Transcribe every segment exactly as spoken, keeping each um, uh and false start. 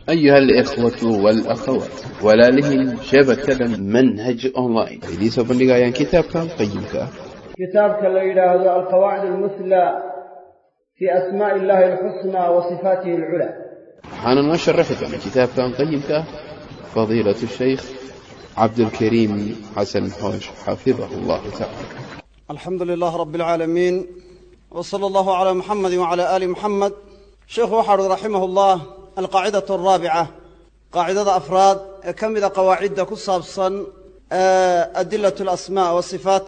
أيها الإخوة والأخوات ولالهم شبكة منهج أونلاين إليس بندقايان كتاب كان قيمك كتاب كالليلة القواعد المثلى في أسماء الله الحسنى وصفاته العلى. حانا نشرح عن كتاب كان قيمك فضيلة الشيخ عبد الكريم حسن حوش حفظه الله تعالى. الحمد لله رب العالمين وصلى الله على محمد وعلى آل محمد. شيخ وحر رحمه الله القاعدة الرابعة قاعدة أفراد كم إذا قواعد كصابصا أدلة الأسماء والصفات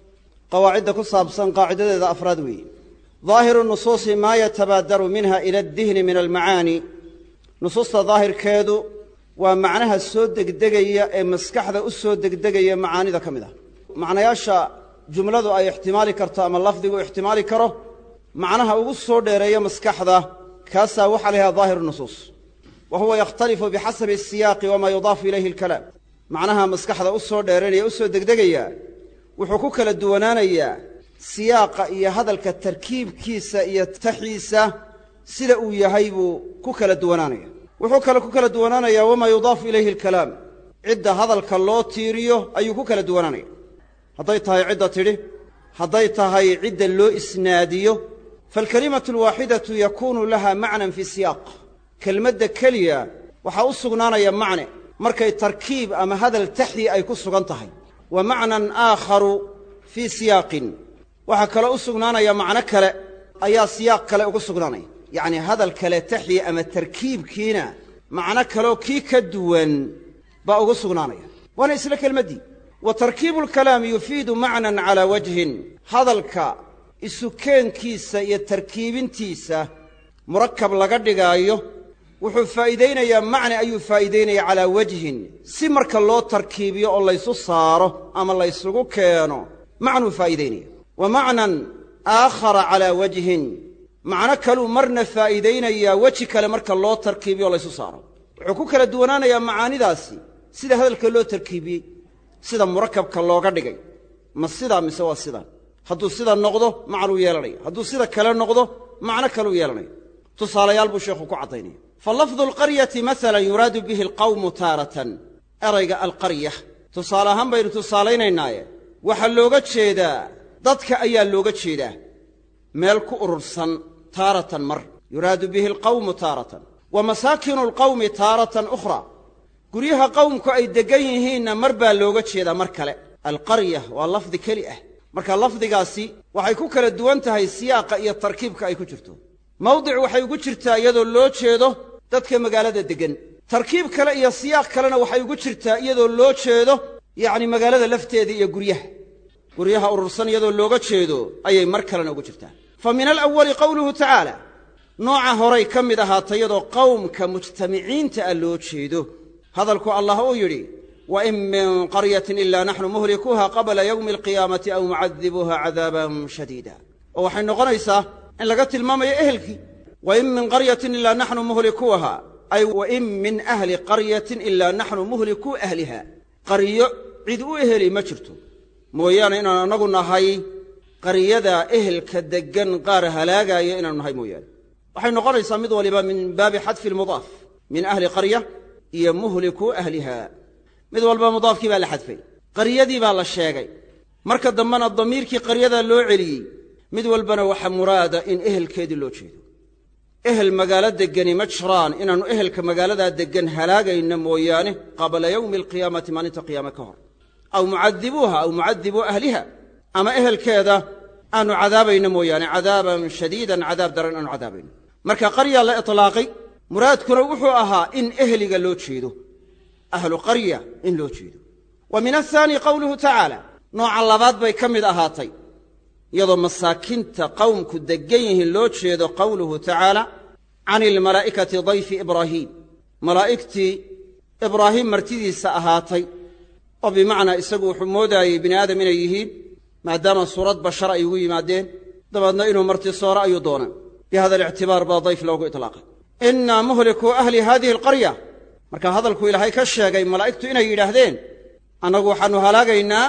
قواعد كصابصا قاعدة إذا أفرادوي ظاهر النصوص ما يتبادر منها إلى الذهن من المعاني نصوص ظاهر كادو ومعناها السود دقيقية مسكحة السود دقيقية معاني ذا كم إذا معنى ياشا جملة أي احتمالي كرتا أما اللفظ احتمالي كره معناها وصور ديرية مسكحة كاسا وحلها ظاهر النصوص وهو يختلف بحسب السياق وما يضاف إليه الكلام معناها مسكحة أسود ديرية أسود دقدقية وحكوك للدوانانية سياق إيا هذا التركيب كيسا إيا تحيسا سلأوا يهيبوا كوك للدوانانية وحكوك لكوك للدوانانية وما يضاف إليه الكلام عدة هذا الكالوت تيريو أي كوك للدوانانية هضيتها عدة تيري هضيتها عدة اللو إسناديو فالكلمة الواحدة يكون لها معنى في السياق كلمة كلية وحاوصقنانا يا معنى مركي تركيب أما هذا التحيي أي كسقنتهي ومعنى آخر في سياق وحكلا أصقنانا يا معنى كلا أي سياق كلا أصقنانا يعني هذا الكلا تحيي أما التركيب كينا معنى كلا كي كدوان بأصقنانا وانا إسلك المدي وتركيب الكلام يفيد معنى على وجه هذا الكا السكان كيسا يتركيب تيسا مركب لقدقايو وحو فايدين يا معنى أي فايدين على وجه سمرك الله تركيبي الله يسو صاره أما الله يسوقو كيانو معنى فايدين ومعنى آخر على وجه معنى كلو مرنا فايدين يا وجهك لمرك الله تركيبي الله يسو صاره عكوك لدونانا يا معاني داسي سيدا هذا الكلو تركيبي سيدا مركب كالله قدقاي ما سيدا مسوا سيدا hadduu sida noqdo macnu yeelanay hadduu sida kale noqdo macna kale u yeelanay tusaalayaal buu sheekhu ku cadeynay falafdhu alqaryati mathalan yuradu bihi alqawm taratan arayga alqarya tusaalahan baynu tusaalaynaynaay waxa looga jeedaa dadka ayaa looga jeedaa meel ku urursan taratan mar yuradu bihi alqawm taratan wa masakin alqawm taratan ukhra guriyaha qawmku ay degan yihiin mar baa looga jeedaa mar kale alqarya waa lafdi kali ah marka lafdigaasi waxay ku kala duwan tahay siyaaqa iyo tarkiibka ay ku jirto mawdic waxay ugu jirtaa iyadoo loo jeedo dadka magaalada degan tarkiib kale iyo siyaaq kalena waxay ugu jirtaa iyadoo loo jeedo yaani magaalada lafteeda iyo guryaha guryaha urursan iyadoo looga jeedo ayay mar kalena ugu jirtaa fa min al-awwal qawluhu ta'ala nooca horay kamid ahaatay iyadoo qawmka mujtamiiciinta loo jeedo hadalku allah uu yiri وإن من قرية إلا نحن مهلكوها قبل يوم القيامة أو معذبوها عذابا شديدا وحين قريسة إن لقت الماما يأهلك وإن من قرية إلا نحن مهلكوها أي وإن من أهل قرية إلا نحن مهلكو أهلها قرية عدو أهلي ما شرتو مويانا إننا نقولنا هاي قرية ذا أهل كدقن قار هلاقا إننا هاي مويانا وحين قريسة مضولبا من باب حذف المضاف من أهل قرية يمهلكو أهلها mid walba mudaafkii baa la xadfay qariyadii baa la sheegay marka dambana damiirkii qariyada loo celiyay mid walbana waxa muraada in ehelkeedii loo jeedo ehel magaalada degani ma jiraan inaanu ehelka magaalada degan halaagayna mooyaane qabla yawm alqiyaamati maalinta qiyaama ka hor aw mu'adibuha aw mu'adibu ahliha ama ehelkeeda aanu cadaabayna mooyaane cadaaban shadiidan cadaab daran aanu cadaabayna marka qariya la itlaaqay muraadkuna wuxuu ahaa in ehliga loo jeedo أهل قرية إن لو جيدو ومن الثاني قوله تعالى نوع اللبات بي كمد أهاتي يضو مساكنت قوم كدقيه لو جيدو قوله تعالى عن الملائكة ضيف إبراهيم ملائكتي إبراهيم مرتدي سأهاتي وبمعنى إساقو حمودا بن آدم من أيهيب ما دام صورة بشر أيوي مادين دمدنا إنه مرتي صورة أيضونا بهذا الاعتبار بضيف لوغو إطلاقا إنا مهلكوا أهل هذه القرية marka hadalku ilaahay ka sheegay malaa'iktu inay yiraahdeen anagu waxaanu halaagaynaa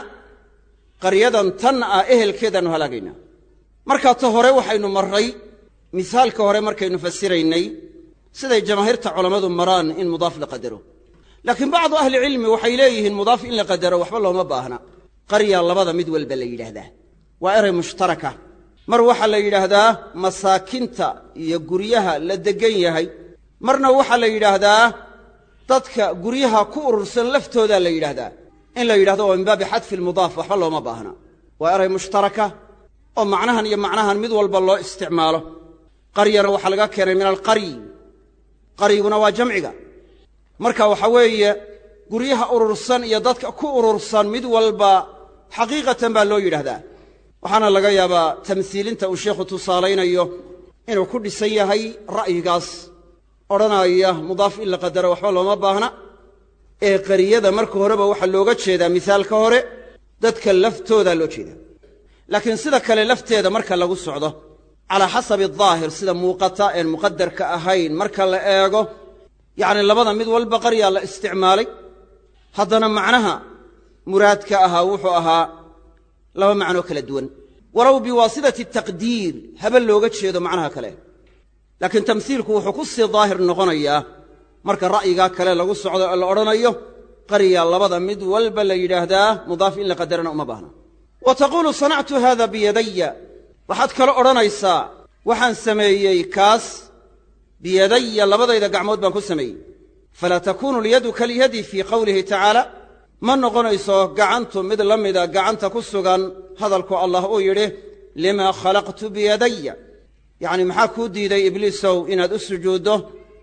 qaryadan tan ah ehelkeedanu halaagaynaa marka ta hore waxaynu maray misaalka hore markaynu fasiraynay siday jamaahiirta culammadu maraan in mudaaf la qadaro laakiin bacdu ahli cilmi waxay leeyihiin mudaaf in la qadaro waxba looma baahna qarya labada mid walba la yidhaahdaa waa eray mushtaraka mar waxaa la yidhaahdaa masaakinta iyo guryaha la degan yahay marna waxaa la yidhaahdaa dadka guryaha ku urursan laftoodaa la yidhaahdaa in la yidhahdo waa min baabi xadfi lmudaaf waxba looma baahna waa eray mushtaraka oo macnahan iyo macnahan mid walba loo isticmaalo qaryana waxaa laga keenay min alqaryi qaryiguna waa jamciga marka waxa weeye guryaha urursan iyo dadka ku urursan mid walba xaqiiqatan baa loo yidhaahdaa waxaana laga yaabaa tamhiilinta uu sheekhu tusaalaynayo inuu ku dhisan yahay ra'yigaas odhanaya mudaaf in la qadaro waxba looma baahna ee qaryada marka horeba waxaa looga jeedaa misaalka hore dadka laftoodaa loo jeedaa laakiin sida kale lafteeda marka lagu socdo calaa xasabi daahir sida muuqata een muqadarka ahayn marka la eego yacni labada mid walba qaryaa la isticmaalay haddana macnaha muraadka ahaa wuxuu ahaa laba macnoo kala duwan walow biwaasitati taqdiir haba looga jeedo macnaha kale laakiin tamhiilku wuxuu ku sii daahir noqonayaa marka ra'yigaa kale lagu socdo oo la odhanayo qaryaa labada mid walba la yidhaahdaa mudaaf in la qadarana uma baahna wa taquulu sanactu haada biyadaya waxaad kale odhanaysaa waxaan sameeyey kaas biyadaya labadayda gacmood baan ku sameeyey falaa takuunu lyadu kalyadi fii qowlihi tacaala ma noqonayso gacantu mid la mida gacanta ku sugan hadalku allah uu yidhi limaa khalaqtu biyadaya yacni maxaa kuu diiday ibliisow inaad u sujuuddo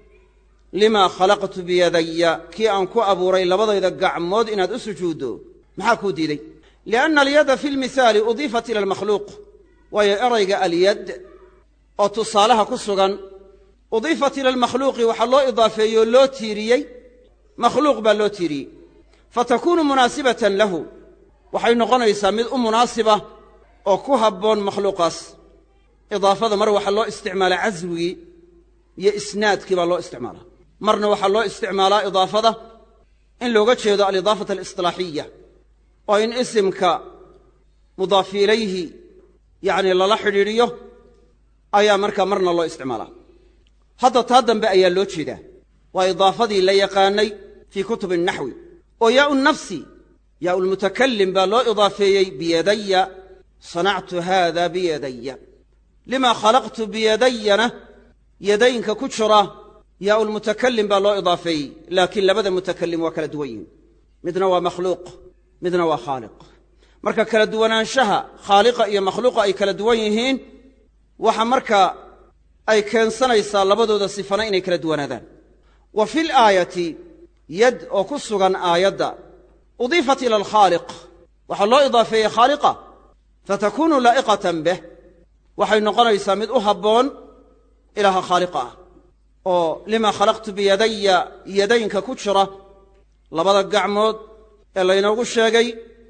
limaa khalaqtu biyadaya kii aan ku abuuray labadayda gacmood inaad u sujuuddo maxaa kuu diiday lianna alyada fi lmithaali udiifat ila almakhluuq waayo erayga alyad oo tusaalaha ku sugan udiifat ila almakhluuqi waxaa loo idaafeeyey oo loo tiiriyey makhluuq baa loo tiiriyey fatakuunu munaasibatan lahu waxay noqonaysaa mid u munaasiba oo ku habboon makhluuqaas idaafada mar waxaa loo isticmaalaa caswigii iyo isnaadkii baa loo isticmaalaa marna waxaa loo isticmaalaa idaafada in looga jeedo alidaafata alisilaaxiya oo in isimka mudaaf ilayhi yacni lala xidhiidhiyo ayaa markaa marna loo isticmaalaa hadda taa dambe ayaa loo jeedaa waa idaafadii la yaqaanay fii kutubi naxwi oo yaau nafsi yaau lmutakalim baa loo idaafeeyey biyadaya sanactu haada biyadaya limaa khalaqtu biyadayana yadaynka ku jira yaau lmutakalim baa loo idaafeeyey laakiin labada mutakalim waa kala duwan yihiin midna waa makhluuq midna waa khaaliq marka kala duwanaanshaha khaaliqa iyo makhluuqa ay kala duwan yihiin waxa marka ay keensanaysaa labadooda sifana inay kala duwanaadaan wa fi laayati yad oo ku sugan aayadda udiifat ila alkhaaliq waxaa loo idaafeeyey khaaliqa fatakuunu laa'iqatan bih waxay noqonaysaa mid u habboon ilaaha khaaliqa ah oo limaa khalaqtu biyadaya yadaynka ku jira labada gacmood ee laynoogu sheegay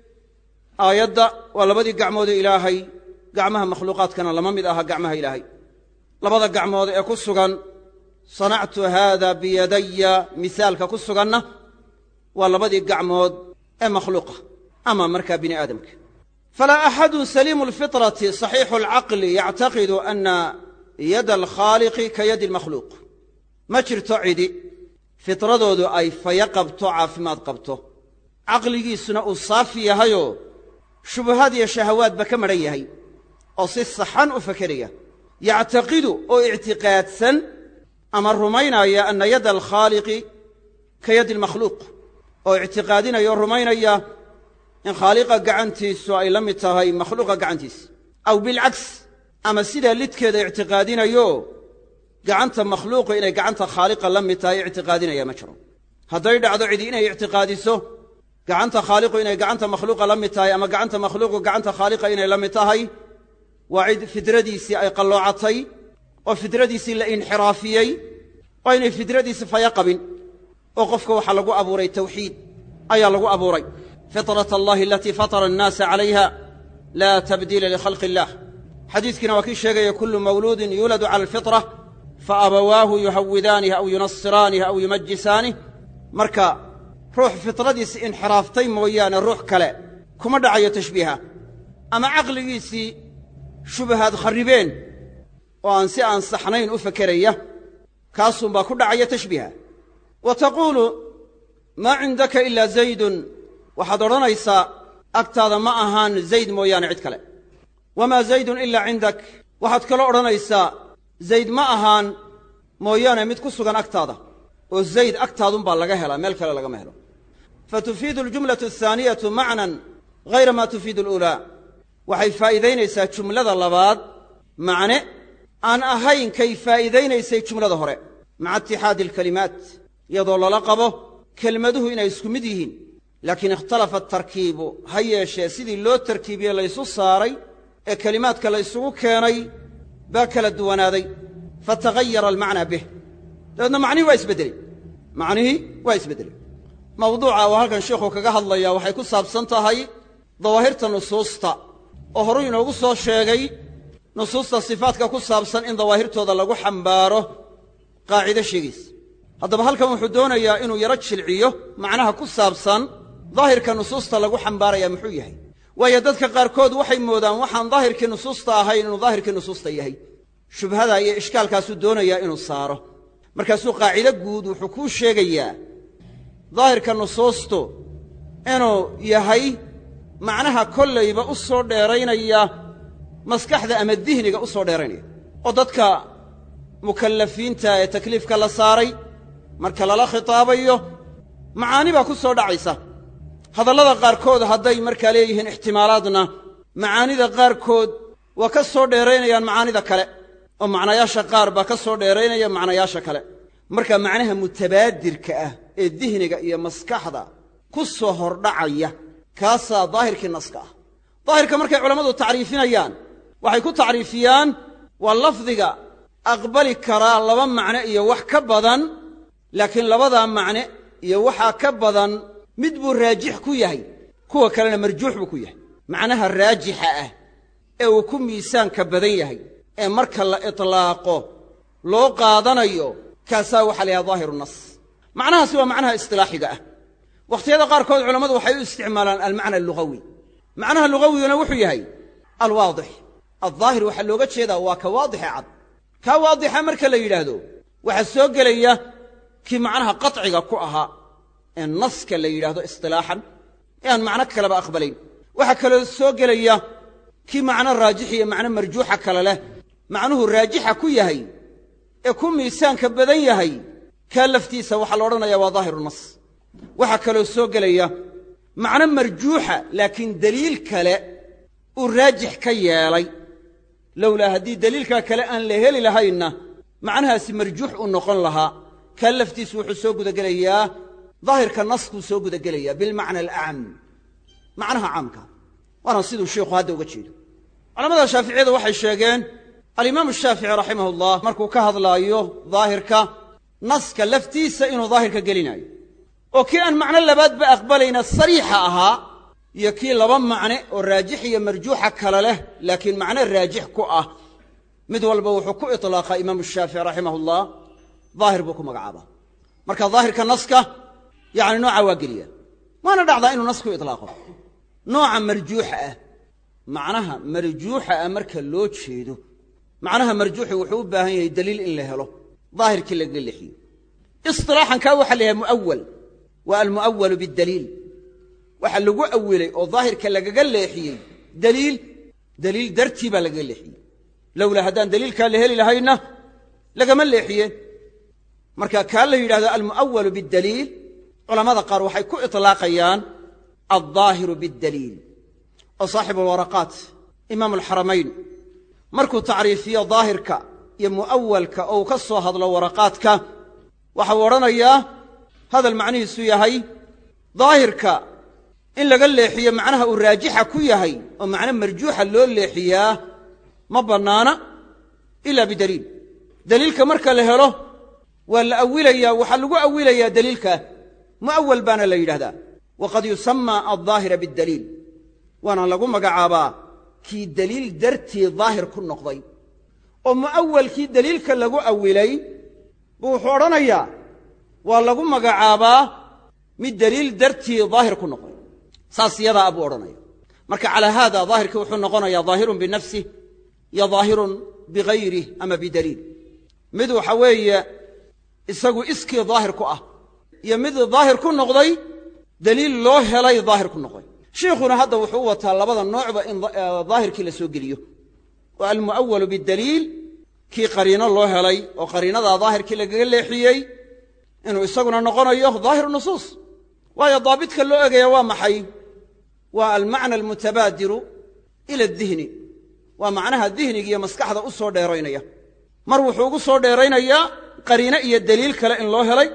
aayadda waa labadii gacmoodee ilaahay gacmaha makhluuqaadkana lama mid aha gacmaha ilaahay labada gacmood ee ku sugan sanactu haada biyadaya misaalka ku suganna waa labadii gacmood ee makhluuqa ama markaa bini aadamka falaa axadun saliimu alfitrati saxiixu alcaqli yactaqidu ana yada alkhaaliqi ka yadi almakhluuq ma jirto cidi fitradoodu ay faya qabto caafimaad qabto caqligiisuna uu saafi yahayoo shubahaad iyo shahawaadba ka madhan yahay oo si saxan u fakeraya yactaqidu oo ictiqaadsan ama rumaynaya anna yadda alkhaaliqi ka yadi almakhluuq oo ictiqaadinaya oo rumaynaya in khaaliqa gacantiisu ay la mid tahay makhluuqa gacantiisa aw bilcaks ama sidaa lidkeeda ictiqaadinayo gacanta makhluuqa inay gacanta khaaliqa la mid tahay ictiqaadinaya ma jiro hadday dhacdo cidi inay ictiqaadiso gacanta khaaliqu inay gacanta makhluuqa la mid tahay ama gacanta makhluuqu gacanta khaaliqa inay la mid tahay waa cid fidradiisii ay qalloocatay oo fidradiisii la inxiraafiyey oo aynay fidradiisi faya qabin oo qofka waxaa lagu abuuray tawxiid ayaa lagu abuuray fitrat allahi alatii fatara annaasa calayha laa tabdiila likhalqi illah xadiiskiina waa kii sheegaya kullu mawluudin yuuladu cala alfitra faabawaahu yuhawidaanihi aw yunasiraanihi aw yumajisaanihi marka ruux fitradiisi inxiraaftay mooyaane ruux kale kuma dhacayo tashbiiha ama caqligiisii shubahaad kharribeen oo aan si aan saxnayn u fakeraya kaasun baa ku dhacaya tashbiiha wa taquulu maa cindaka ilaa zaydun waxaad odhanaysaa agtaada ma ahaan zayd mooyaane cid kale wamaa zaydun ilaa cindak waxaad kaloo odhanaysaa zayd ma ahaan mooyaane mid ku sugan agtaada oo zayd agtaadunbaa laga helaa meel kale lagama helo fatufiidu aljumlatu athaaniyatu macnan hayra maa tufiidu aluulaa waxay faa'iidaynaysaa jumlada labaad macne aan ahayn kay faa'iidaynaysay jumlada hore maca itixaadi alkalimaat iyadoo lala qabo kelmaduhu inay isku mid yihiin laakiin ikhtalafa atarkiibu ha yeeshee sidii loo tarkiibiye laysu saaray ee kelimaadka la ysugu keenay baa kala duwanaaday fatahayara almacnaa bih dabeedna macnihii waa isbeddeley macnihii waa isbeddeley mawduuca uu halkan sheikhu kaga hadlayaa waxay ku saabsan tahay dawaahirta nusuusta oo horuu inoogu soo sheegay nusuusta sifaadka ku saabsan in dawaahirtooda lagu xambaaro qaacido sheegaysa haddaba halkan wuxuu doonayaa inuu yaro jilciyo macnaha ku saabsan daahirka nusuusta lagu xambaarayaa muxuu yahay waayo dadka qaarkood waxay moodaan waxaan daahirkii nusuusta ahayn inuu daahirkii nusuusta yahay shubhada iyo ishkaalkaasuu doonayaa inuu saaro markaasuu qaacido guud wuxuu kuu sheegayaa daahirka nusuustu inuu yahay macnaha kollayba u soo dheeraynaya maskaxda ama dihniga u soo dheeraynaya oo dadka mukallafiinta ee takliifka la saaray marka lala khitaabayo macaani baa ku soo dhacaysa hadallada qaarkood hadday markaa leeyihiin ixtimaalaadna macaanida qaarkood waa ka soo dheeraynayaan macaanida kale oo macnayaasha qaar baa ka soo dheeraynaya macnayaasha kale marka macnaha mutabaadirka ah ee dihniga iyo maskaxda ku soo hordhacaya kaasaa daahirkii naska ah daahirka markay culammadu tacriifinayaan waxay ku tacriifiyaan waa lafdiga aqbali karaa laba macne iyo wax ka badan laakiin labadaa macne iyo waxaa ka badan mid buu raajix ku yahay kuwa kalena marjuux buu ku yahay macnaha raajixa ah ee uu ku miisaanka badan yahay ee marka la itlaaqo loo qaadanayo kaasaa waxaa la yidhaha daahiru nas macnahaasi waa macnaha istilaaxiga ah wakhtiyada qaarkood culammadu waxay u isticmaalaan almacna allugawi macnaha lugawiguna wuxuu yahay alwaadix aldaahir waxaa looga jeedaa waa ka waadixe cad kaa waadixa marka la yidhaahdo waxaa soo gelaya kii macnaha qaطciga ku ahaa ee naska la yidhaahdo istilaaxan ee aan macno kaleba aqbalayn waxaa kaloo soo gelaya kii macno raajix iyo macno marjuuxa kale leh macnuhu raajixa ku yahay ee ku miisaanka badan yahay kaa laftiisa waxaa la odhanayaa waa daahiru nas waxaa kaloo soo gelaya macno marjuuxa laakiin deliil kale uu raajix ka yeelay lowlaa haddii deliilkaa kale aan la heli lahaynna macnahaasi marjuux uu noqon lahaa kaa laftiisu wuxuu soo gudagelayaa daahirka naskuu soo gudagelayaa bilmacna alacam macnaha caamka waana siduu sheikhu hadda uga jeedo culamada shaaficiyada waxay sheegeen alimaamu shaafici raximahullah markuu ka hadlaayo daahirka naska laftiisa inuu daahirka gelinayo oo kii aan macno labaadba aqbalayna sariixa ahaa iyo kii laba macne oo raajix iyo marjuuxa kale leh laakiin macno raajix ku ah mid walba wuxuu ku iطlaaqaa imaamu shaafici raximahullah daahir buu ku magacaabaa marka daahirka naska yacni nooca waa geliya waana dhacdaa inuu nasku iطlaaqo nooca marjuuxa ah macnaha marjuuxa ah marka loo jeedo macnaha marjuuxi wuxuu u baahan yahay daliil in la helo daahirkii lagaga leexiyo isilaaxan kaa waxaa la yahay muawal waa almu'awalu bidaliil waxaa lagu awilay oo daahirka lagaga leexiyey daliil daliil dartii baa lagaga leexiyey lowlaa haddaan daliilkaa la heli lahayna lagama leexiyeen marka kaa la yidhahdo almu'awalu bidaliil culammada qaar waxay ku iطlaaqayaan aldaahiru biddaliil oo saaxibu alwaraqaat imaamu alxaramayn markuu tacriifiyo daahirka iyo mu'awalka oo uu ka soo hadlo waraqaadka waxa uu odhanayaa hadal macnihiisu yahay daahirka in laga leexiyo macnaha uu raajixa ku yahay oo macno marjuuxa loo leexiyaa ma bannaana ilaa bidaliil daliilka marka la helo waa la awilayaa waxaa lagu awilayaa daliilka mu'awal baana la yidhahdaa waqad yusamaa aldaahira biddaliil waana lagu magacaabaa kii daliil dartii daahir ku noqday oo mu'awalkii daliilka lagu awilay buu wuxuu odhanayaa waa lagu magacaabaa mid daliil dartii daahir ku noqday saas yadaa buu odhanaya marka calaa haada daahirkii wuxuu noqonayaa daahirun binafsih iyo daahirun bigayrih ama bidaliil mid waxa weeye isagu iskii daahir ku ah iyo mid daahir ku noqday daliil loo helay daahir ku noqday sheikhuna hadda wuxuu wataa labada noocba in daahirkii la soo geliyo oo almu'awwalu bidaliil kii qariino loo helay oo qariinada daahirkii lagaga leexiyey inuu isaguna noqonayo daahir nusuus waayo daabidka loo eegaya waa maxay waa almacna almutabaadiru ila adihni waa macnaha dihniga iyo maskaxda u soo dheeraynaya mar wuxuu ugu soo dheeraynayaa qariino iyo daliil kale in loo helay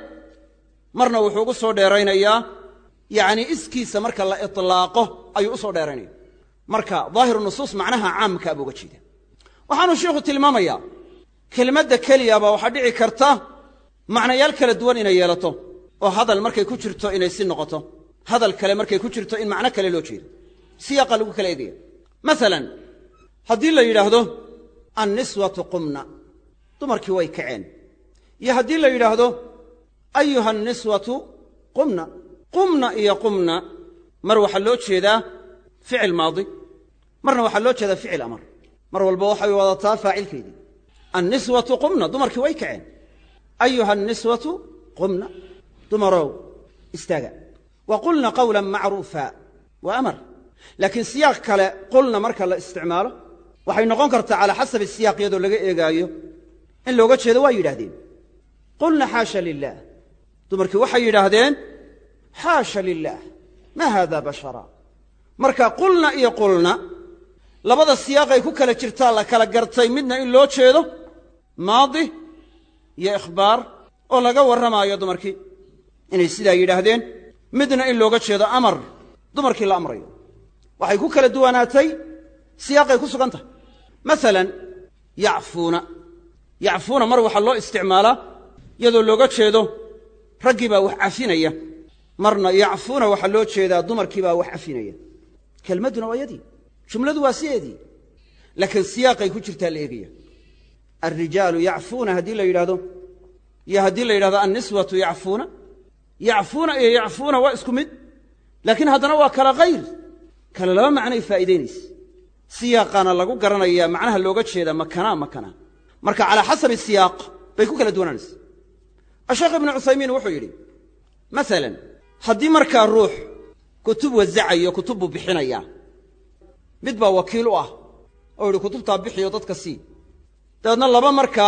marna wuxuu ugu soo dheeraynayaa yacni iskiisa marka la itlaaqo ayuu u soo dheeraynaya marka daahiru nusuus macnaha caamka buu uga jeeda waxaanu sheikhu tilmaamayaa kelmadda keliyaba waxaa dhici karta macnayaal kala duwan inay yeelato oo hadal markay ku jirto inay si noqoto hadal kale markay ku jirto in macno kale loo jeedo siyaaqa lagu kala eegaya maalan haddii la yidhaahdo anniswatu qumna dumarkii way kaceen iyo haddii la yidhaahdo ayuha anniswatu qumna qumna iyo qumna mar waxaa loo jeedaa ficil maadi marna waxaa loo jeedaa ficil amar mar walba waxay wadataa faacilkeedii anniswatu qumna dumarkii way kaceen ayuha anniswatu qumna dumarow istaaga wa qulna qawlan macruufa waa amar laakiin siyaaq kale qulna marka la isticmaalo waxay noqon kartaa calaa xasabi siyaaq iyadoo laga eegaayo in looga jeedo waa yidhahdeen qulna xaasha lilaah dumarkii waxay yidhaahdeen xaasha lilaah maa haada bashara marka qulna iyo qulna labada siyaaqay ku kala jirtaa la kala gartay midna in loo jeedo maadi iyo ikhbaar oo laga warramaayo dumarkii inay sidaa yidhaahdeen midna in looga jeedo amar dumarkii la amrayo waxay ku kala duwanaatay siyaaqay ku sugan tahay maalan yacfuuna yacfuuna mar waxaa loo isticmaalaa iyadoo looga jeedo raggii baa wax cafinaya marna yacfuuna waxaa loo jeedaa dumarkii baa wax cafinaya kelmadduna waa yadii jumladu waa sideedii laakiin siyaaqay ku jirtaa la eegaya alrijaalu yacfuuna haddii la yidhahdo iyo haddii la yidhahdo anniswatu yacfuuna yacfuuna iyo yacfuuna waa isku mid laakiin haddana waa kala hayr kale laba macnay faa'iidaynaysa siyaaqaana lagu garanayaa macnaha looga jeeda makanaa makanaa marka calaa xasabi siyaaq bay ku kala duwanaanaysa asheekh ibnu cuthaymiin wuxuu yidhi maalan haddii markaa ruux kutub wasacayo kutub buu bixinayaa mid baa wakiil u ah oo yidhi kutubtaa bixiyo dadka sii dabeedna laba markaa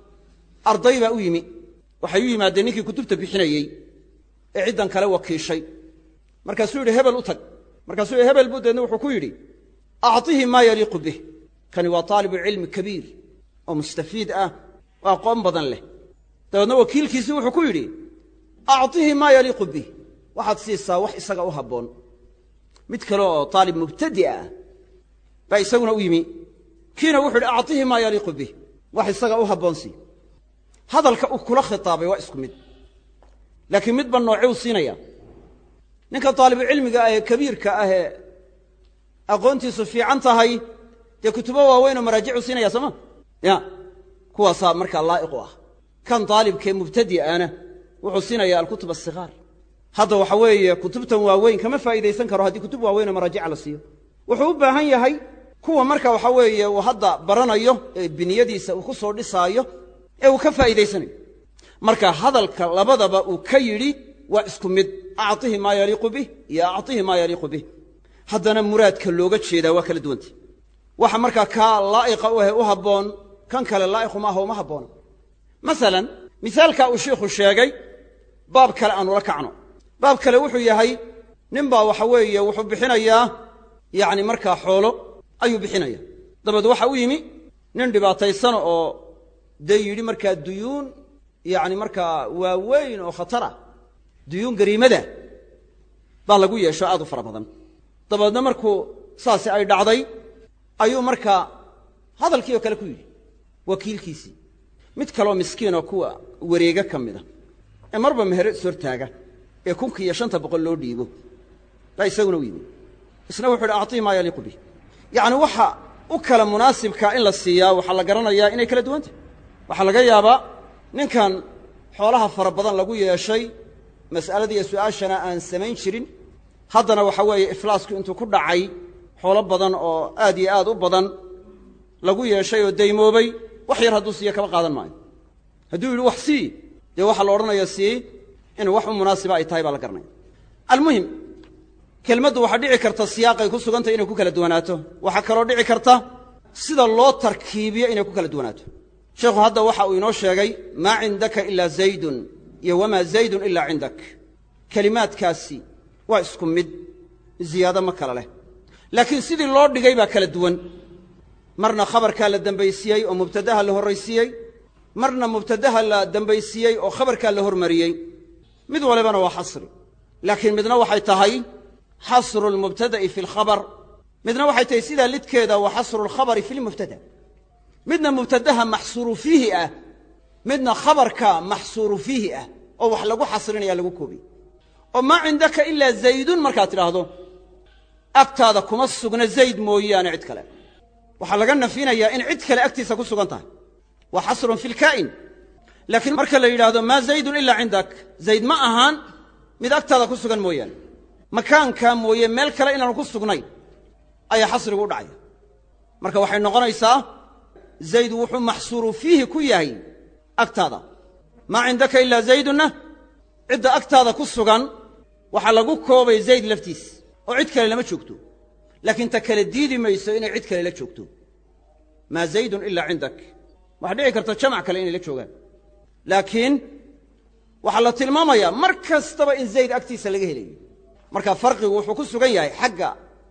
arday baa u yimi waxay u yimaadeen ninkii kutubta bixinayey ee ciddan kale wakiishay markaasuu yidhi hebel u tag markaasuu yidhi hebel buu deedna wuxuu ku yidhi acطihi maa yaliiqu bih kani waa taalibu cilmi kabiir oo mustafiid ah oo aqoon badan leh dabeedna wakiilkiisii wuxuu ku yidhi acطihi maa yaliiqu bih waxaad siisaa wax isaga u habboon mid kale oo taalib mubtadi ah baa isaguna u yimi kiina wuxuu yidhi acطihi maa yaliiqu bih wax isaga u habboon sii hadalka uu kula khitaabay waa isku mid laakiin midba noocee u siinaya ninka taalibucilmiga ah ee kabiirka ah ee aqoontiisu fiican tahay dee kutubo waaweyn oo maraajicu siinaya sooma ya kuwaasaa markaa laa'iq u ah kan taalibkee mubtadi'ana wuxuu siinayaa alkutub asikaar hadda waxa weeye kutubtan waaweyn kama faa'iidaysan karo haddii kutub waaweyn oo maraajica la siiyo wuxuu u baahan yahay kuwa marka waxa weeye uu hadda baranayo ee biniyadiisa uu ku soo dhisaayo ee uu ka faa'iidaysanayo marka hadalka labadaba uu ka yidhi waa isku mid acطihi maa yaliiqu bih iyo acطihi maa yaliiqu bih haddana muraadka looga jeedaa waa kala duwanta waxa markaa kaa laa'iqa u ahe u habboon kan kale laa'iqu maaha uma habboona maalan misaalkaa uu shiikhu sheegay baab kale aanu la kacno baab kale wuxuu yahay nin baa waxa weeye wuxuu bixinayaa yacni markaa xoolo ayuu bixinaya dabeed waxa u yimi nin dhibaataysan oo dee yidhi markaa duyuun yacni markaa waaweyn oo khatara duyuun gariimada baa lagu yeesho aad u fara badan dabeedna markuu saasi ay dhacday ayuu markaa hadalkii oo kale ku yidhi wakiilkiisii mid kaleoo miskiinoo kuwa wareega ka mida ee marba mehero ishortaaga ee kunka iyo shanta boqol loo dhiibo baa isaguna u yimi isna wuxuu yidhi acطihi maa yaliiqu bih yacni waxa u kala munaasibkaa in la siiyaa waxaa la garanayaa inay kala duwan tahay waxaa laga yaabaa ninkan xoolaha fara badan lagu yeeshay mas'alada iyo su'aashana aan samayn jirin haddana waxa weeye iflaasku intuu ku dhacay xoolo badan oo aad iyo aad u badan lagu yeeshay oo daymoobay wax yar hadduu siiyo kama qaadan maayo hadduu yidhi wax sii dee waxaa la odhanayaa sii inuu wax u munaasiba ay tahay baa la garanaya. almuhim kelmaddu waxaa dhici karta siyaaqay ku sugantay inay ku kala duwanaato, waxaa kaloo dhici karta sida loo tarkiibiyo inay ku kala duwanaato. sheekhu hadda waxa uu inoo sheegay maa cindaka ilaa zaydun iyo wamaa zaydun ilaa cindak. kelimaadkaasi waa isku mid, ziyaado ma kala leh, laakiin sidii loo dhigay baa kala duwan. marna khabarkaa la dambaysiiyey oo mubtadaha la horraysiiyey, marna mubtadaha la dambaysiiyey oo khabarkaa la hormariyey. mid walibana waa xasri, laakiin midna waxay tahay xasru lmubtada'i fi lkhabar, midna waxay tahay sidaa lidkeeda wa xasru lkhabari fi lmubtada. midna mubtadaha maxsuuru fiihi ah, midna khabarka maxsuuru fiihi ah oo wax lagu xasrinaya lagu koobiy. oo maa cindaka ilaa zaydun markaad tidhaahdo agtaada kuma sugna zayd mooyaane cid kale, waxaa laga nafinayaa in cid kale agtiisa ku sugan tahay. waa xasrun fi lkaa'in. laakiin marka la yidhaahdo maa zaydun ilaa cindak, zayd ma ahaan mid agtaada ku sugan mooyaane, makaankaa mooye meel kale inaanu ku sugnayn ayaa xasrigu u dhacaya. marka waxay noqonaysaa zayd wuxuu maxsuuru fiihi ku yahay agtaada. maa cindaka ilaa zaydunna cidda agtaada ku sugan waxaa lagu koobay zayd laftiis oo cid kale lama joogto, laakiin ta kale diidi mayso inay cid kale la joogto. maa zaydun ilaa cindak waxaa dhici karta jamac kale inay la joogaan, laakiin waxaa la tilmaamayaa mar kastaba in zayd agtiisa laga helayo. marka farqigu wuxuu ku sugan yahay xagga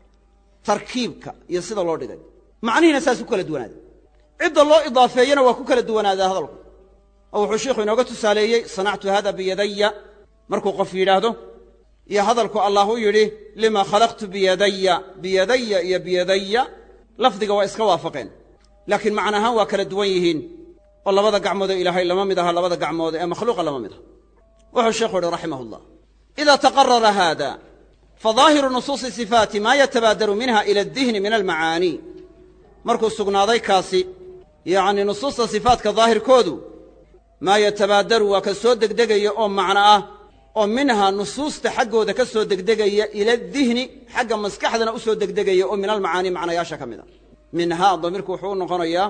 tarkiibka iyo sida loo dhigay, macnihiina saas u kala duwanaaday. cidda loo idaafeeyena waa ku kala duwanaadaa hadalku. oo wuxuu sheikhu inooga tusaaleeyey sanactu hada biyadaya markuu qof yidhaahdo, iyo hadalku allah u yidhi lima khalaqtu biyadaya. biyadaya iyo biyadaya lafdiga waa iska waafaqeen, laakiin macna ahaan waa kala duwan yihiin. oo labada gacmoodee ilaahay lama mid aha labada gacmood ee makhluuqa lama mid aha. wuxuu sheikhu yidhi raximah llah ida taqarara hada fadaahiru nusuusi sifaati maa yatabaadaru minha ila adihni min almacaani. markuu sugnaaday kaasi yacni nusuusta sifaatka daahirkoodu maa yatabaadaru waa ka soo degdegaya oo macno ah, oo minha nusuusta xaggooda ka soo degdegaya ila dihni xagga maskaxdana u soo degdegaya oo min almacaani macnayaasha ka mid a. minhaa damiirku wuxuu u noqonayaa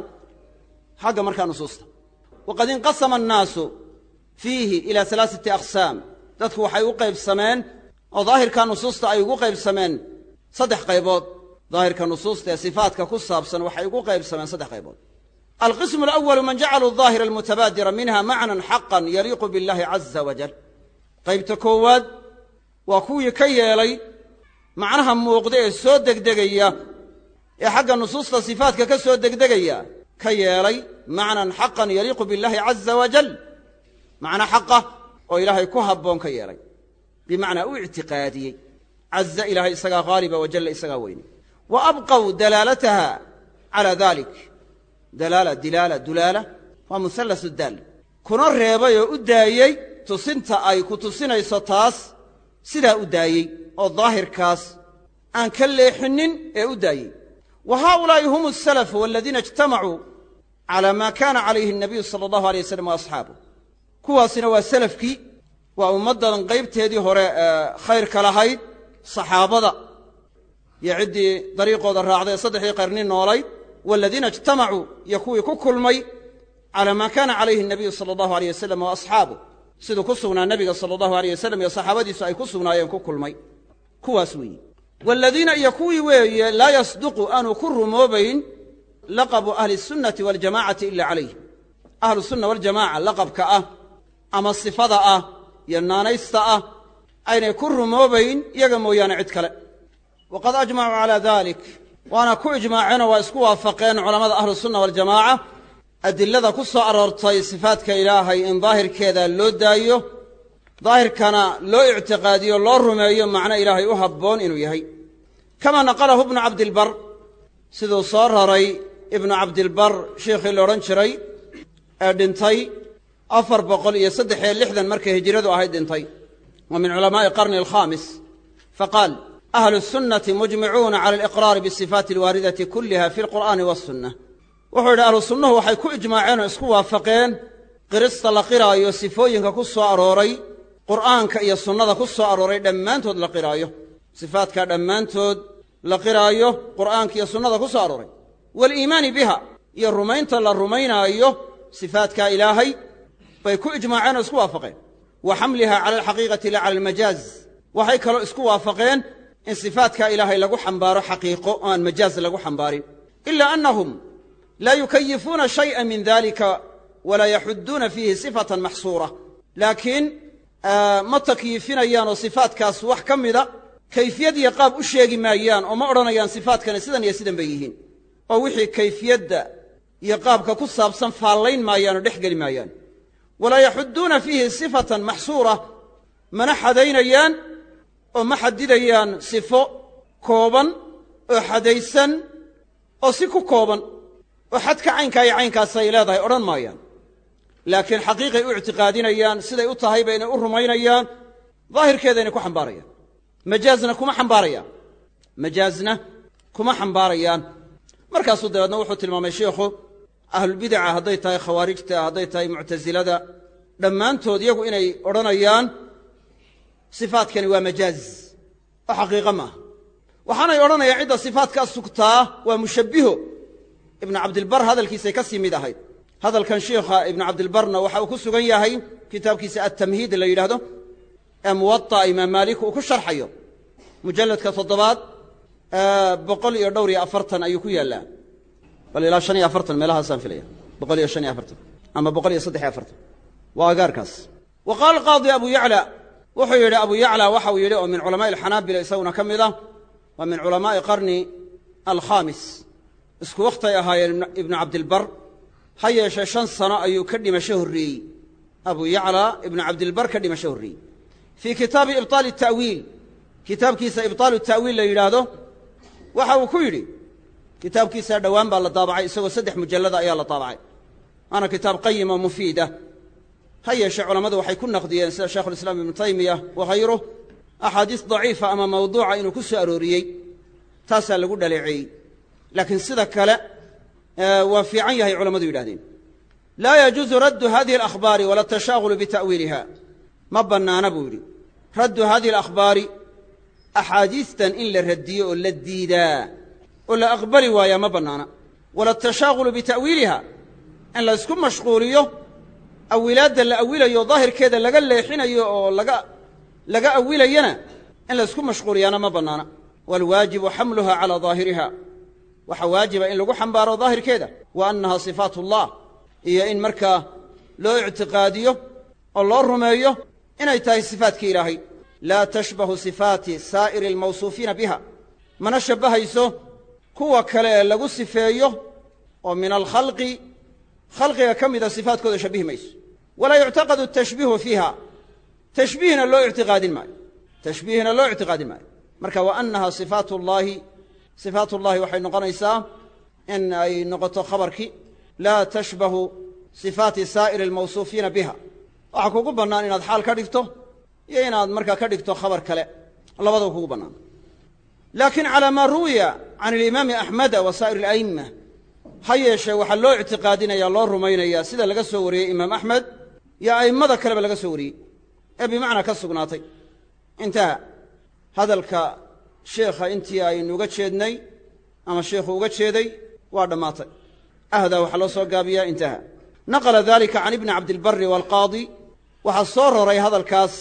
xagga markaa nusuusta. waqad inqasama annaasu fiihi ila alaaثati aqsaam. dadku waxay u qaybsameen oo daahirka nusuusta ay ugu qaybsameen saddex qaybood. daahirka nusuusta ee sifaatka ku saabsan waxay ugu qaybsameen saddex qaybood. alqismu alawalu man jacaluu daahira almutabaadira minha macnan xaqan yaliiqu biاllahi caza wajal. qaybta koowaad waa kuwii ka yeelay macnaha muuqda ee soo degdegaya ee xagga nusuusta sifaatka ka soo degdegaya ka yeelay macnan xaqan yaliiqu biاllahi caza wajal, macna xaqa oo ilaahay ku habboon ka yeelay, bimacnaa u ictiqaadiyey. caza ilaahay isagaa haaliba wajalla isagaa weyne. wa abqaw dalaalataha calaa dalik. dalaala dilaala dulaala waa muhallasu daal. kuna reebay oo u daayey tusinta ay ku tusinayso taas sidaa u daayey oo daahirkaas aan ka leexinin ee u daayey. wa haaulaa'i hum asalafu waladiina ijtamacuu calaa maa kaana calayhi الnabiyu sala allahu alay wasalam wa asxaabuh. kuwaasina waa salafkii, waa ummaddan qaybteedii hore khayrka lahayd, saxaabada iyo ciddii dariiqooda raacday ee saddexdii qarni noolayd. waladiina ijtamacuu iyo kuwii ku kulmay calaa maa kaana calayhi الnabiyu sala allahu aleyh wasalam wa asxaabuh, siduu ku sugnaa nebiga sala allahu aleyh wasalam iyo saxaabadiisu ay ku sugnaayeen ku kulmay. kuwaas weeye. waladiina iyo kuwii weeye laa yasduqu aanu ku rumoobayn laqabu ahli الsunnati waاljamacati ila calayh. ahlu sunna waljamaca laqabka ah ama sifada ah iyo naanaysta ah aynay ku rumoobayn iyaga mooyaane cid kale. waqad ajmacuu calaa dalik, waana ku ijmaaceenoo waa isku waafaqeen culammada ahlusunna waljamaaca adilada ku soo aroortay sifaatka ilaahay in daahirkeeda loo daayo, daahirkana loo ictiqaadiyo loo rumeeyo macno ilaahay u habboon inuu yahay. kama naqalahu ibnu cabdilbar, siduu soo raray ibnu cabdilbar sheikhii la odhan jiray ee dhintay afar boqol iyo saddex iyo lixdan markay hijiradu ahayd dhintay, wa min culamaa'i qarni alkhaamis. faqaal ahlu الsunnati mujmicuuna cala aliqraari bisifaati alwaaridati kulliha fi alqur'aani waاsunna. wuxuu yidhi ahlu sunnuhu waxay ku ijmaaceen oo isku waafaqeen qirista la qiraayo sifooyinka ku soo arooray qur'aanka iyo sunnada ku soo arooray dhammaantood la qiraayo. sifaadka dhammaantood la qiraayo qur'aanka iyo sunnada ku soo arooray. waaliimaani biha iyo rumaynta la rumaynaayo sifaadka ilaahay bay ku ijmaaceen oo isku waafaqeen wa xamliha cala alxaqiiqati la cala almajaaz waxay kaloo isku waafaqeen in sifaadka ilaahay lagu xambaaro xaqiiqo oo aan majaaz lagu xambaarin ilaa annahum laa yukayifuuna shay'an min dalika walaa yaxudduuna fiihi sifatan maxsuura laakiin ma takyiifinayaan oo sifaadkaas wax ka mida kayfiyad iyo qaab u sheegi maayaan oo ma odhanayaan sifaadkani sidan iyo sidan bay yihiin oo wixii kayfiyadda iyo qaabka ku saabsan faallayn maayaan oo dhex geli maayaan walaa yaxudduuna fiihi sifatan maxsuura mana xadaynayaan oo ma xadidayaan sifo kooban oo xadaysan oo si ku kooban oo xadka caynkaa iyo caynkaasay leedahay odhan maayaan laakiin xaqiiqay u ictiqaadinayaan siday u tahay baynay u rumaynayaan daahirkeedaynay ku xambaarayaan majaazna kuma xambaarayaan majaazna kuma xambaarayaan markaasuu dabeedna wuxuu tilmaamay sheikhu ahlulbidaca hadday tahay khawaarijta hadday tahay muctasilada dhammaantood iyagu inay odhanayaan sifaadkani waa majaaz oo xaqiiqo maaha waxaanay odhanayaan cidda sifaadkaa sugtaa waa mushabbiho ibnu cabdilbar hadalkiisay ka sii mid ahayd hadalkan sheikha ibnu cabdilbarna waxa uu ku sugan yahay kitaabkiisa attamhiid la yidhaahdo ee muwaطa'a imaam maalik uu ku sharxayo mujalladka toddobaad boqol iyo dhowr iyo afartan ayuu ku yaallaa bal ilaa shan iyo afartan meelahaasaan filaya boqol iyo shan iyo afartan ama boqol iyo saddex iyo afartan waa agaarkaas wa qaala alqaadi abu yacla wuxuu yidhi abu yacla waxa uu yidhi oo min culamaa'i alxanaabila isaguna ka mid ah waa min culamaa'i qarni alkhaamis isku wakhtay ahaayeen ibnu cabdilbar ha yeeshee shan sano ayuu ka dhimasho horreeyey abu yacla ibnu cabdilbar ka dhimasho horreeyey fii kitaabi ibطaali الta'wiil kitaabkiisa ibطaalu الta'wiil la yidhaahdo waxa uu ku yidhi kitaabkiisa dhowaan baa la daabacay isagoo saddex mujallada ayaa la daabacay waana kitaab qayim oo mufiidah ha yeeshee culammadu waxay ku naqdiyeen sida shaykhulislaam ibnu taymiya wahayruh axaadiis daciifa ama mawduuca inuu ku soo arooriyey taasaa lagu dhaleeceeyey laakiin sida kale waa fiican yahay culammadu yidhahdeen laa yajuusu raddu hadihi alakhbaari wala tashaagulu bita'wiiliha ma bannaana buu yidhi raddu hadihi alakhbaari axaadiistan in la radiyo oo la diidaa oo la aqbali waayaa ma bannaana wala tashaagulu bita'wiiliha in la isku mashquuliyo awilaadda la awilayo daahirkeeda laga leexinayo oo laga laga awilayana in la isku mashquuliyaana ma bannaana waalwaajibu xamluha calaa daahiriha waxa waajiba in lagu xambaaro daahirkeeda wa annaha sifaat ullah iyo in markaa loo ictiqaadiyo oo loo rumeeyo inay tahay sifaadkii ilaahay laa tashbahu sifaati saa'iri almawsuufiina biha mana shabbahayso kuwa kale ee lagu sifeeyo oo min alkhalqi khalqiga ka mida sifaadkooda shabbihi mayso walaa yuctaqadu tashbiihu fiiha tashbiihna loo ictiqaadin maayo tashbiihna loo ictiqaadin maayo marka wa annaha sifaat ullaahi sifaat ullahi waxay noqonaysaa in ay noqoto khabarkii laa tashbahu sifaati saa'iri almawsuufiina biha waxaa kugu bannaan inaad xaal ka dhigto iyo inaad markaa ka dhigto khabar kale labadaba kugu bannaan laakiin calaa maa ruwiya can alimaami axmeda wa saa'ir ala'imma ha yeeshee waxaa loo ictiqaadinaya loo rumaynayaa sida laga soo wariyey imaam axmed iyo a'immada kaleba laga soo wariyey ee bimacnaa ka sugnaatay intaha hadalka sheekha intii aynu uga jeednay ama sheikhu uga jeeday waa dhammaatay ahdaa waxaa loo soo gaabiyaa intaha naqla dalika can ibni cabdilbari waalqaadi waxaa soo roray hadalkaas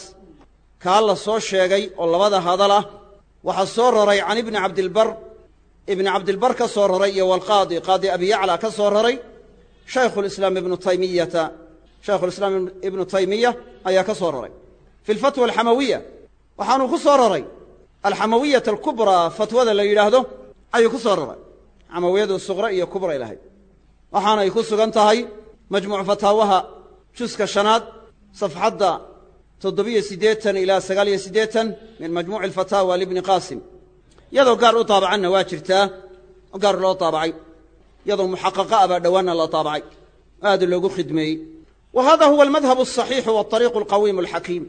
kaa la soo sheegay oo labada hadal ah waxaa soo roray can ibni cabdilbar ibni cabdilbar ka soo roray iyo waalqaadi qaadi abi yacla ka soo roray shaykhulislaam ibnu taymiyata shaykhulislaam ibnu taymiya ayaa ka soo roray fi lfatwa alxamawiya waxaanuu ku soo roray alxamawiyata alkubraa fatwada la yidhaahdo ayuu ku soo roray xamawiyadu suqre iyo kubray lahayd waxaanay ku sugan tahay majmuuc fataawaha juska shanaad safxadda toddobiyo siddeetan ilaa sagaaliyo siddeetan min majmuuci alfataawa libni qaasim iyadoo gaar u taabacanna waa jirtaa oo gaar loo taabacay iyadoo muxaqaqa ah baa dhowaanna la taabacay aad loogu khidmeeyey wa hada huwa almadhabu asaxiixu waariiqu alqawiimu alxakiim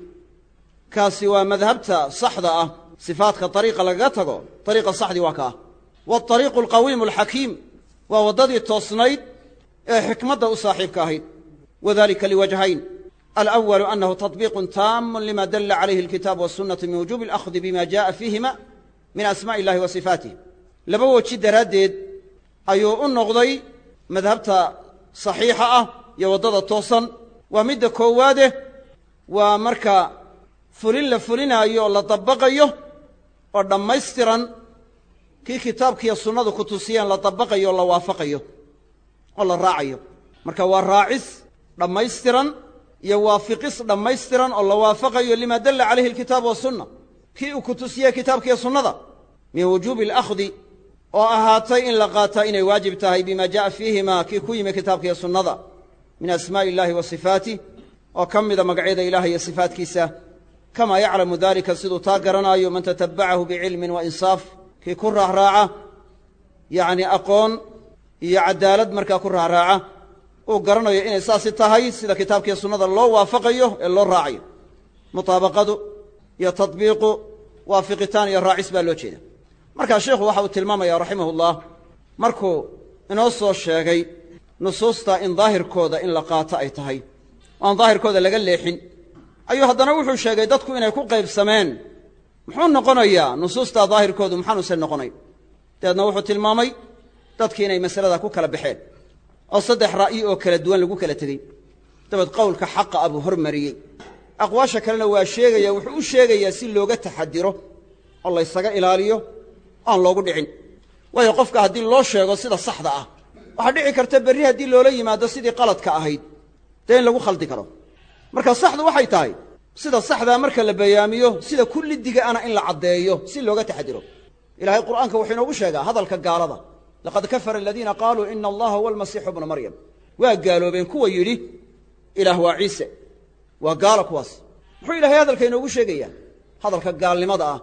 kaasi waa madhabta saxda ah sifaadka ariiqa lagaga tago ariiqa saxdii waa ka ah waariiqu alqawiimu alxakiim waa waddadii toosnayd ee xikmadda u saaxiibka ahayd wadalika liwajhayn alأwalu anahu taطbiiqu taamu lima dala calayhi alkitaabu wasunnatu min wujubi alakhdi bima jaءa fiihima min asmaءi illahi wa sifaatih laba weji daraaddeed ayuu u noqday madhabta saxiixa ah iyo waddada toosan waa midda koowaade waa marka fulin la fulinaayo oo la dabaqayo oo dhammaystiran kii kitaabkiiyo sunnadu ku tusiyeen la dabaqayo oo la waafaqayo oo la raacayo marka waa raacis dhammaystiran iyo waafiqis dhammaystiran oo la waafaqayo lima dalla calayhi alkitaab wasunna kii uu ku tusiyey kitaabkiiyo sunnada min wujuubi alakhdi oo ahaatay in la qaataa inay waajib tahay bima jaa'a fiihima kii ku yimi kitaabkiiyo sunnada min asmaa'i illaahi wa sifaatih oo ka mida magacyada ilahay iyo sifaatkiisa kamaa yaclamu dalika siduu taa garanaayo man tatabbacahu bicilmin wa insaaf kii ku raacraaca yacni aqoon iyo cadaalad markaa ku raacraaca uu garanayo inay saasi tahay sida kitaabkiiyo sunnada loo waafaqayo ee loo raacayo mutaabaqadu iyo tadbiiqu waafiqitaan iyo raacis baa loo jeeda markaa sheikhu waxa uu tilmaamaya raximahullah markuu inoo soo sheegay nusuusta in daahirkooda in la qaato ay tahay oo aan daahirkooda laga leexin ayuu haddana wuxuu sheegay dadku inay ku qaybsameen muxuu noqonayaa nusuustaa daahirkoodu maxaanuusan noqonay dabeedna wuxuu tilmaamay dadkii inay masalada ku kala baxeen oo saddex ra'yi oo kala duwan lagu kala tegey dabeed qowlka xaqa ah buu hormariyey aqwaasha kalena waa sheegaya wuxuu u sheegayaa si looga taxadiro oo laysaga ilaaliyo aan loogu dhicin waayo qofka haddii loo sheego sida saxda ah waxaa dhici karta berri haddii loola yimaado sidii qaladka ahayd dee in lagu khaldi karo marka saxdu waxay tahay sida saxdaa marka la bayaamiyo sida kullidiga ana in la caddeeyo si looga taxadiro ilaahay qur'aanka wuxuu inoogu sheegaa hadalka gaalada laqad kafara aladiina qaaluu ina allaha huwa almasiixu bnu maryam waa gaaloobeen kuwa yidhi ilaah waa ciise waa gaalo kuwaas muxuu ilaahay hadalka inoogu sheegayaa hadalka gaalnimada ah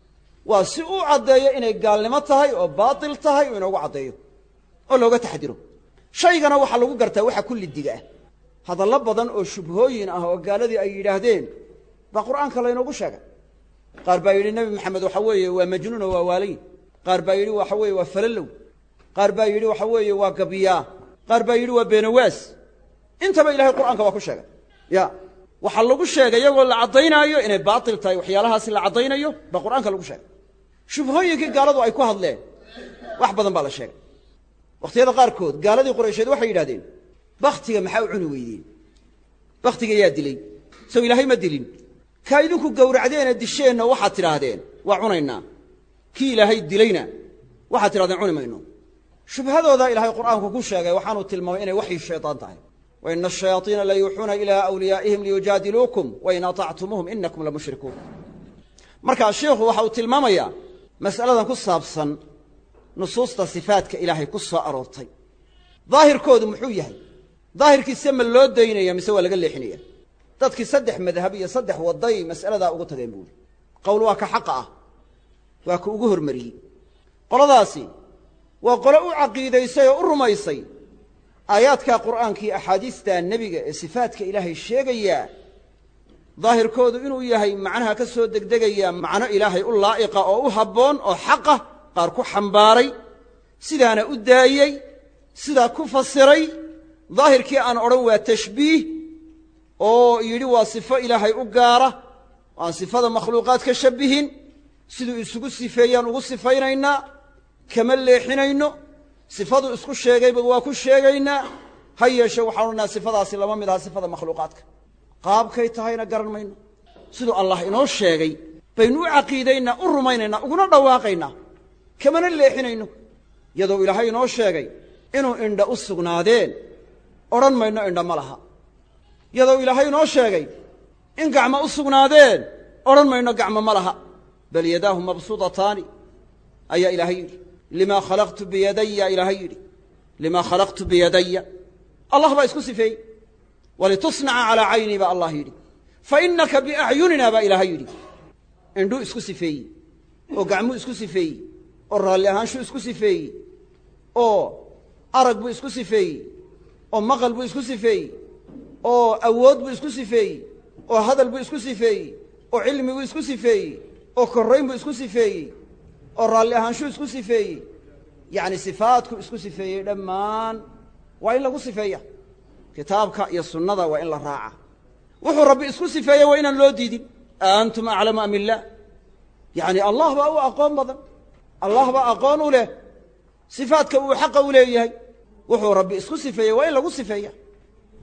waa si uu caddeeyo inay gaalnimo tahay oo baatil tahay uu inoogu caddeeyo oo looga taxadiro shaygana waxaa lagu gartaa waxa kullidiga ah hadallo badan oo shubhooyin ah oo gaaladii ay yidhaahdeen baa qur'aanka laynoogu sheegay qaar baa yidhi nebi maxamed waxa weeye waa majnuuno waa waalayn qaar baa yidhi waxa weeye waa falalow qaar baa yidhi waxa weeye waa gabiyaa qaar baa yidhi waa beenawaas intaba ilahay qur'aanka waa ku sheegay ya waxaa lagu sheegay iyagoo la caddaynaayo inay baatil tahay waxyaalahaasi la caddaynayo baa qur'aanka lagu sheegay shubhooyinkii gaaladu ay ku hadleen wax badan baa la sheegay wakhtiyada qaarkood gaaladii quraysheed waxay yidhahdeen bakhtiga maxaa u cuni weydeen bakhtiga yaa dilay sow ilaahay ma dilin kaa idinku gowracdeena disheenna waxaad tidhaahdeen waa cunaynaa kii ilaahay dilayna waxaad tidhahdeen cuni mayno shubhadoodaa ilaahay qur'aanku ku sheegay waxaanuu tilmaamay inay waxyi shaytaan tahay wa ina ashayaaiina la yuuxuuna ilaa awliyaa'ihim liyujaadiluukum wain aطactumuuhum inakum lamushrikuun markaa sheikhu waxa uu tilmaamayaa mas'aladan ku saabsan nusuusta sifaadka ilaahay ku soo aroortay daahirkoodu muxuu yahay daahirkiise ma loo daynaya mise waa laga leexinaya dadkii saddex madhab iyo saddex waday mas'aladaa ugu tageen buuri qowl waa ka xaqa ah waa ka ugu hormariyey qoladaasi waa qolo u caqiidaysay oo u rumaysay aayaadka qur'aanka iyo axaadiista nebiga ee sifaadka ilaahay sheegayaa daahirkoodu inuu yahay macnaha ka soo degdegaya macno ilaahay u laa'iqa oo u habboon oo xaqa qaar ku xambaaray sidaana u daayey sidaa ku fasiray daahirkii aan odhan waa tashbiih oo yidhi waa sifo ilaahay u gaara aan sifada makhluuqaad ka shabbihin siduu isugu sifeeyaan ugu sifaynaynaa kama leexinayno sifadu isku sheegayba waa ku sheegaynaa ha yeeshe waxaan odhanaha sifadaasi lama mid aha sifada makhluuqaadka qaabkay tahayna garan mayno siduu allah inoo sheegay baynu u caqiidaynaa u rumaynaynaa uguna dhawaaqaynaa kamana leexinayno iyadoo ilaahay inoo sheegay inuu indha u sugnaadeen odhan mayno indha ma laha iyadoo ilaahay inoo sheegay in gacmo u sugnaadeen odhan mayno gacmo ma laha bal yadaahu mabsuudataani ayaa ilaahay yidhi limaa khalaqtu biyadaya ilaahay yidhi limaa khalaqtu biyadaya allah baa isku sifeeyey walitusnaca calaa caynii baa allah yidhi fa innaka biacyunina baa ilaahay yidhi indhuu isku sifeeyey oo gacmuu isku sifeeyey oo raalli ahaanshuu isku sifeeyey oo arag buu isku sifeeyey oo maqal buu isku sifeeyey oo awood buu isku sifeeyey oo hadal buu isku sifeeyey oo cilmi buu isku sifeeyey oo korrayn buu isku sifeeyey oo raalli ahaanshuu isku sifeeyey yacni sifaadku isku sifeeyey dhammaan waa in lagu sifeeya kitaabka iyo sunnada waa in la raaca wuxuu rabbi isku sifeeyey waa inaan loo diidin aantum aclamu am illaah yacni allah baa u aqoon badan allah baa aqoon u leh sifaadka uu xaqa u leeyahay wuxuu rabbi isku sifeeyey waa in lagu sifeeya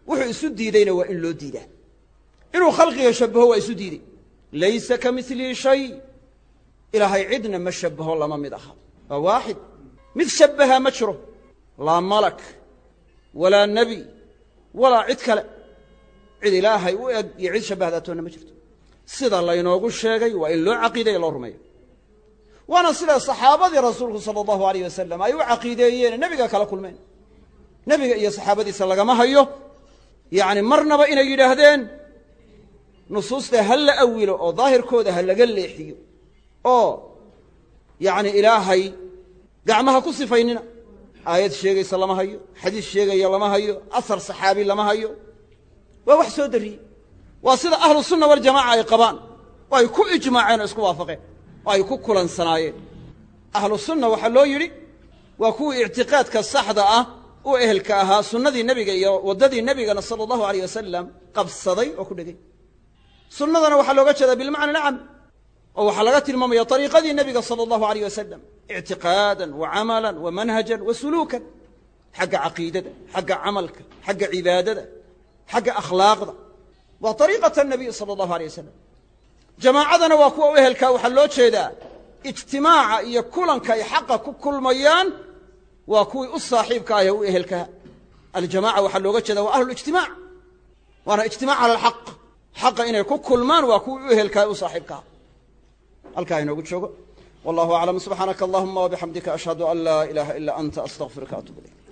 wuxuu isu diidayna waa in loo diidaa inuu khalqiga shabbaho waa isu diiday laysa ka milihi shay ilaahay cidna ma shabbaho lama mid aha waa waaxid mid shabbaha ma jiro laa malak walaa nebi walaa cid kale cid ilaahay u eg iyo cid shabbahdaatoonna ma jirto sida laynoogu sheegay waa in loo caqiideeyo loo rumeeyo waana sida saxaabadii rasuulku sala allahu alayh wasalam ay u caqiideeyeene nebiga kala kulmeen nebiga iyo saxaabadiisa lagama hayo yacni marnaba inay yidhaahdeen nusuusta ha la awilo oo daahirkooda ha laga leexiyo oo yacni ilaahay gacmaha ku sifaynina aayad sheegaysa lama hayo xadiis sheegaya lama hayo asar saxaabi lama hayo waa wax soo dariyey waa sida ahlu sunna waljamaaca ay qabaan oo ay ku ijmaaceen oo isku waafaqeen oo ay ku kulansanaayeen ahlu sunna waxaa loo yidhi waa kuwii ictiqaadka saxda ah u ehelka ahaa sunnadii nebiga iyo waddadii nebigana sala allahu alayh wasalam qabsaday oo ku dhegay sunnadana waxaa looga jeedaa bilmacna nacam oo waxaa laga tilmaamaya ariiqadii nebiga sala allahu alayh wasalam ictiqaadan wa camalan wa manhajan wa suluukan xagga caqiidada xagga camalka xagga cibaadada xagga akhlaaqda waa ariiqata nabiy sala allahu alayh wasalam jamaacadana waa kuwa u ehelkaa waxaa loo jeedaa ijtimaaca iyo kulanka ay xaqa ku kulmayaan waa kuwii u saaxiibka ah ee u ehelkaa aljamaca waxaa looga jeeda waa ahlulijtimaac waana ijtimaac cala alxaq xaqa inay ku kulmaan waa kuwii u ehelkaa ee u saaxiibkaa halkaa inoogu joogo wallahu aclam subxaanaka allahuma wabixamdika ashhadu an laa ilaaha ila anta astaqfiruka atuub ilayk